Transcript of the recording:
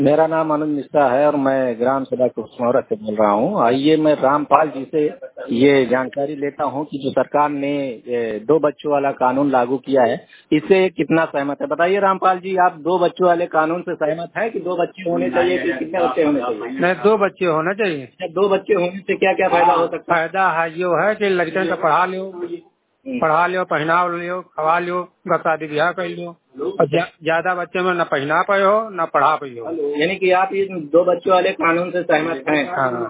मेरा नाम आनंद मिश्रा है और मैं ग्राम सभा कुशमोहरा से बोल रहा हूँ। आइए मैं रामपाल जी से ये जानकारी लेता हूँ कि जो सरकार ने दो बच्चों वाला कानून लागू किया है, इससे कितना सहमत है। बताइए रामपाल जी, आप दो बच्चों वाले कानून से सहमत है कि दो बच्चे होने चाहिए कि कितने बच्चे होने चाहिए? नहीं, 2 बच्चे होना चाहिए। अच्छा, दो बच्चे होने से क्या क्या फायदा हो सकता है? फायदा है यो है कि लड़कन को पढ़ा लियो, पहना लियो, खवा लियो, शादी ब्याह कर लियो। और ज्यादा बच्चे में न पहना पाए हो न पढ़ा पाए हो। यानी कि आप ये दो बच्चों वाले कानून से सहमत हैं? हाँ।